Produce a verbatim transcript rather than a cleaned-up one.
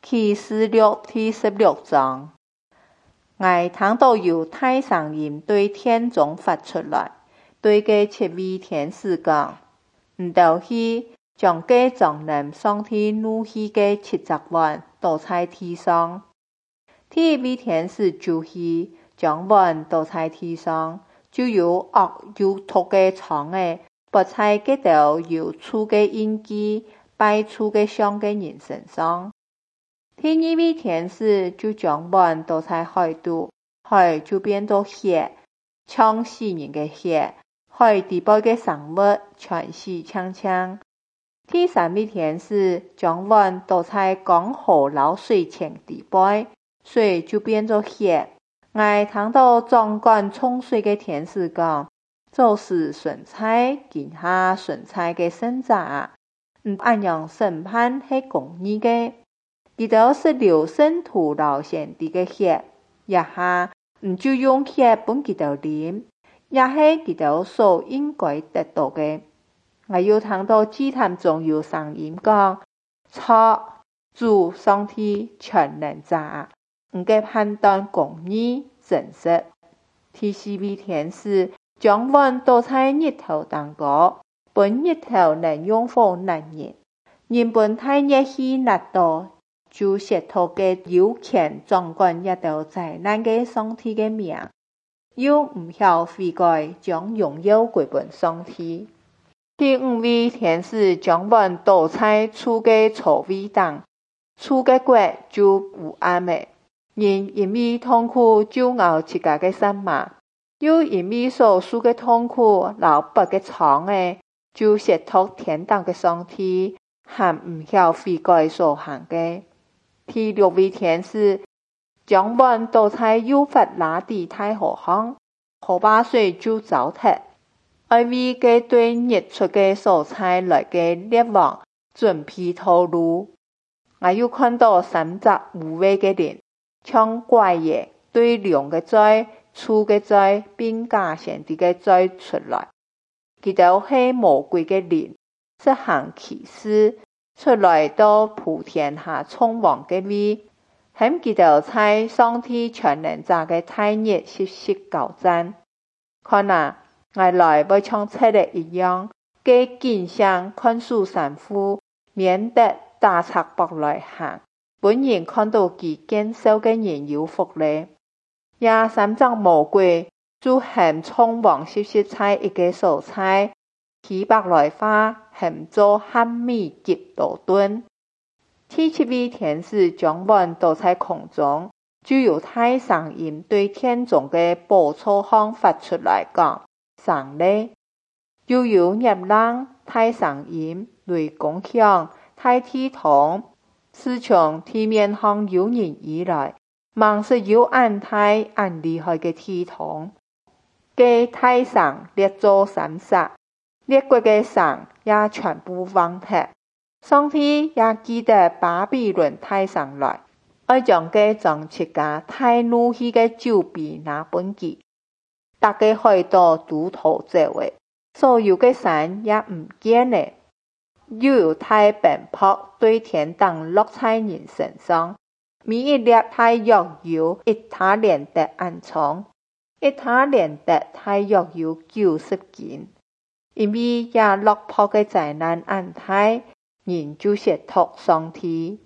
启示录第十六章，我聽到有大聲音對天中發出來，對嗰七位天使講：唔到去將嗰將臨上帝怒氣嘅七隻碗倒在地上。第一位天使就去將碗倒在地上，就有惡有毒嘅蟲誒，拔在嗰條有刺嘅印記擺出嘅像嘅人身上。第二位天使就將碗倒在海度，海就變做血，像死人嘅血，海底部嘅生物全死嗆嗆。第三位天使將碗倒在江河流水前底部，水就變做血。我聽到掌管沖水嘅天使講：就是順差見下順差嘅聖者，唔按樣審判係公義嘅。佢哋是流聖徒流先知嘅血，一下唔就用血幫佢哋啉，也係佢哋所應該得到嘅。我又聽到祭壇中有聲音講：錯，主上帝全能者，唔嘅判斷公義真實。第四位天使將碗倒在日頭當中，本日頭能用火難燃，人本太熱氣熱到，就褻瀆嘅有權掌管一道災難嘅上帝嘅名，又唔曉悔改，將榮耀歸本上帝。第五位天使將碗倒在厝嘅槽位當，厝嘅鬼就有暗嘅，人因為痛苦就咬自家嘅心嘛，又因為所受嘅痛苦流拔嘅瘡嘅，就褻瀆天堂嘅上帝，還唔曉悔改所行嘅。第六位天使將碗倒在幼發拉底大河上，河把水就糟蹋。愛為嘅對日出嘅所差來嘅列王準備道路。我又看到三隻無畏嘅靈，像怪嘢對龍嘅罪、畜嘅罪、並假先知嘅罪出來。佢哋係魔鬼嘅靈，實行奇事。出來到普天下稱王嘅位，喺佢哋在上帝全能者嘅大日息息交戰。看啊，我來要像七日一樣，嘅景象看數三夫，免得打賊博來行。本人看到佢堅守嘅人有福咧。也三隻魔鬼就喺稱王息息在一個所在。起白來花，含做漢米極多噸。第七位天使將碗倒在空中，就有大聲音對天中嘅寶座上發出來講：上咧！又有熱浪、大聲音、雷公響、大地動，是從地面上有人而來，望是有暗大暗厲害嘅地動。嘅大聲列作三煞。列國嘅神也全部忘卻，上帝也記得巴比倫大神來，愛將佢將自家太怒氣嘅酒杯拿本記，大家海島都逃這位，所有嘅神也唔見咧，又有太奔波對天堂落在人身上，每一粒太藥油一他連得暗瘡，一他連得太藥油九十斤。因為也落魄嘅災難安泰，人就褻瀆上帝。